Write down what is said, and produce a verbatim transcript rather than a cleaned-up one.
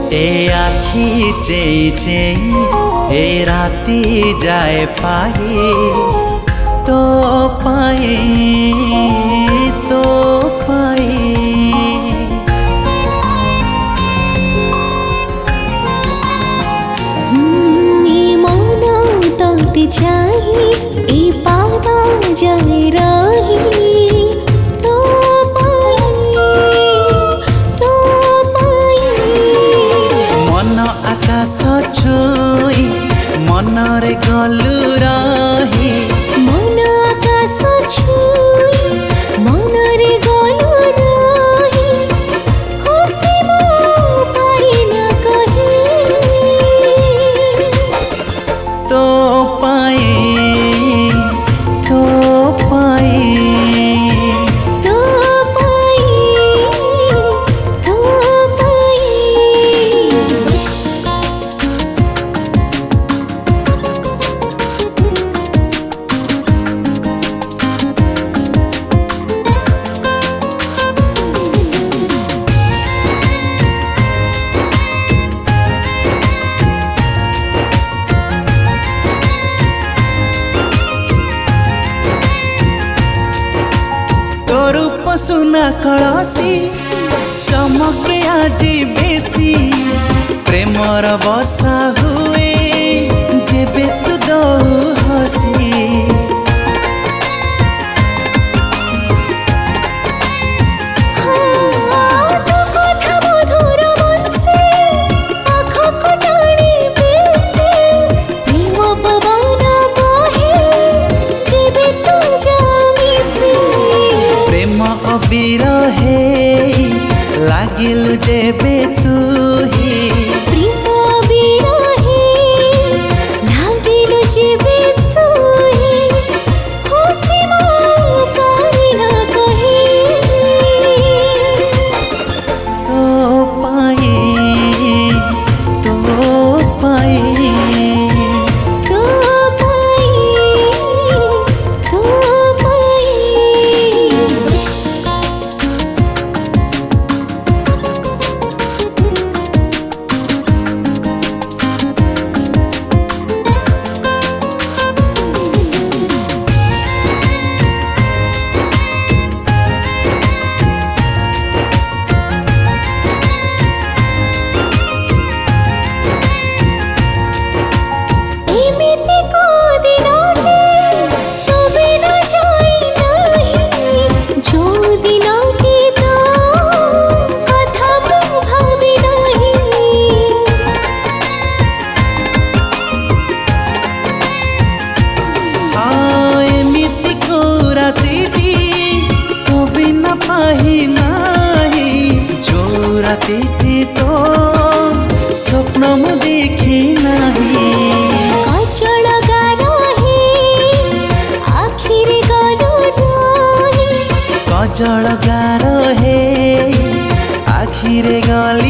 ए आखी चेई चेई ए राती जाए पाए तो पाए तो पाए मन तंती चाही ए पादा जाए रही तो पाए तो पाए मन आकाश छुई मनरे गलु रही मन आकाश छुई मनरे गलु रही खुशी मो पारि न कही तो पाए तो पाए तो पाए तो पाए रूप सुना कलसी चमके आजी बेसी प्रेमर वर्षा हुए जेबे तू दो हसी बिरहे लागिलु जेबे तू ही प्रेम बिरहे लागिलु जेबे तू ही खुशी मो पारि न कही तो पाए तो पाए तो पाए तो पाए राती तो स्वप्न मु देखी नहीं कचड़ गारो है आखिर गलु रही कजड़ गार है आखिरे गली